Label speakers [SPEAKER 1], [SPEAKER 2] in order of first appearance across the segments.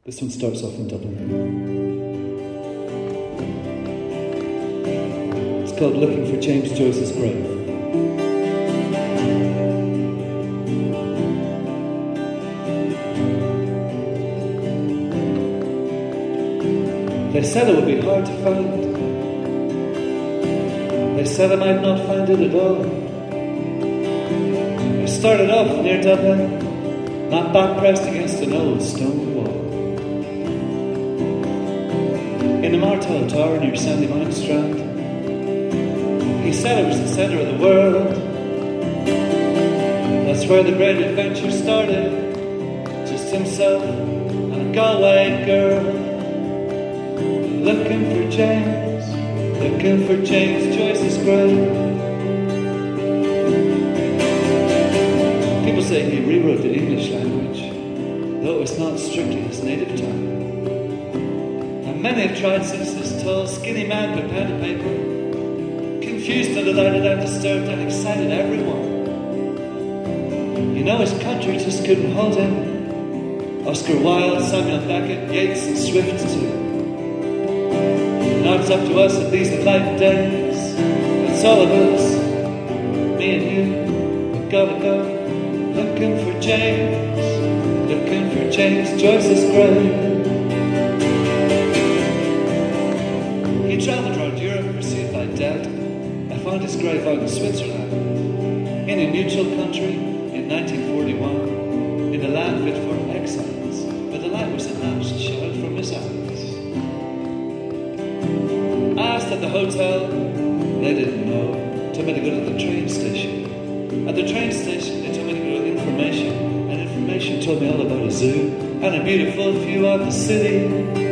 [SPEAKER 1] This one starts off in Dublin. It's called Looking for James Joyce's Grave. They said it would be hard to find. They said I might not find it at all. I started off near Dublin, my back pressed against an old stone wall. In the Martel Tower near Sandymount Strand, he said it was the centre of the world. That's where the great adventure started. Just himself and a Galway girl, looking for James Joyce's grave. People say he rewrote the English language, though it was not strictly his native tongue. And many have tried since this tall, skinny man with pen and paper, confused and delighted and disturbed and excited everyone. You know, his country just couldn't hold him. Oscar Wilde, Samuel Beckett, Yeats and Swift too. Now it's up to us at these life days. It's all of us, me and you. We've gotta go looking for James Joyce's grave. He travelled around Europe, pursued by debt. I found his grave out in Switzerland, in a neutral country in 1941, in a land fit for exiles, where the light was an apt shout from his eyes. At the hotel, they didn't know. Told me to go to the train station. At the train station, they told me to go to information, and information told me all about a zoo and a beautiful view of the city.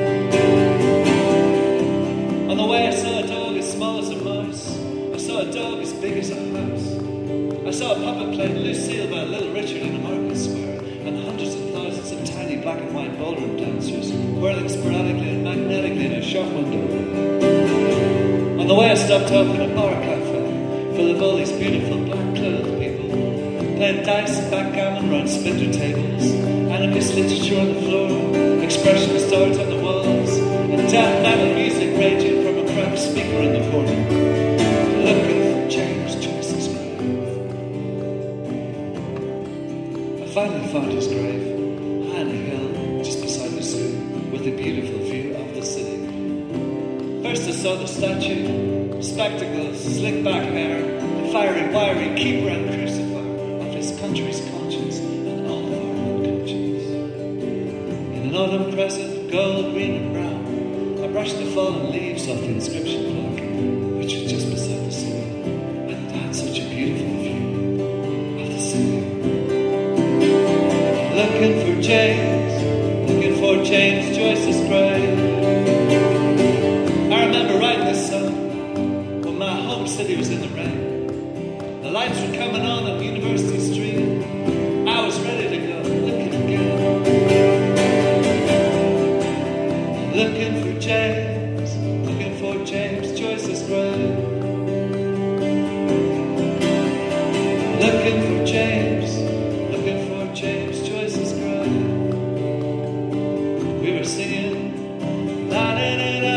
[SPEAKER 1] On the way, I saw a dog as small as a mouse. I saw a dog as big as a house. I saw a puppet playing Lucille by Little Richard in a market square, and hundreds of thousands of tiny black and white ballroom dancers whirling sporadically and magnetically in a shop window. On the way I stopped off in a bar cafe, full of all these beautiful black-clothed people, playing dice and backgammon round splinter tables, anarchist literature on the floor, expressionist art on the walls, and death metal music raging from a cracked speaker in the corner, looking for James Joyce's grave. I finally found his grave, high on a hill just beside the zoo, with a beautiful view of the city. First I saw the statue, spectacles, slick back hair, the fiery, wiry keeper and crucifier of his country's conscience and all of our unconscious. In an autumn crescent, gold, green and brown, I brushed the fallen leaves off the inscription block, which was just beside the city, and it had such a beautiful view of the city. Looking for James Joyce's grave. I remember writing this song when my home city was in the rain. The lights were coming on University Street. I was ready to go looking again. Looking for James Joyce's grave. Looking for James Joyce's grave. We were singing la da da da.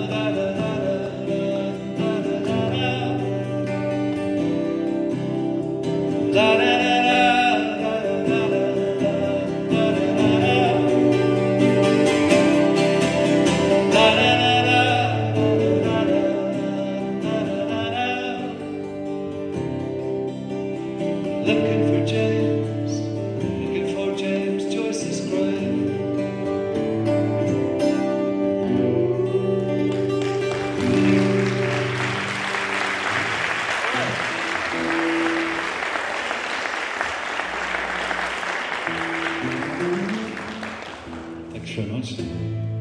[SPEAKER 1] Looking for James Joyce's grave. Thanks very much.